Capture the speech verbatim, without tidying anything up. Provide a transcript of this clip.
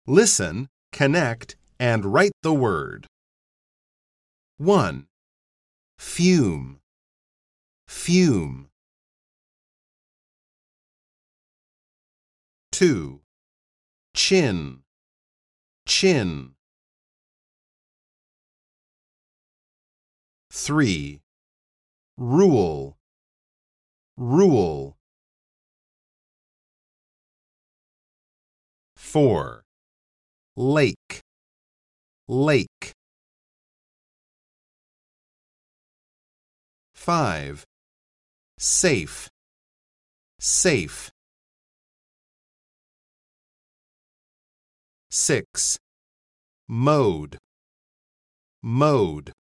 Listen, connect, and write the word. one. Fume, fume. two. Chin, chin. three. Rule, rule. four. Lake, lake. five. Safe, safe. six. Mode, mode.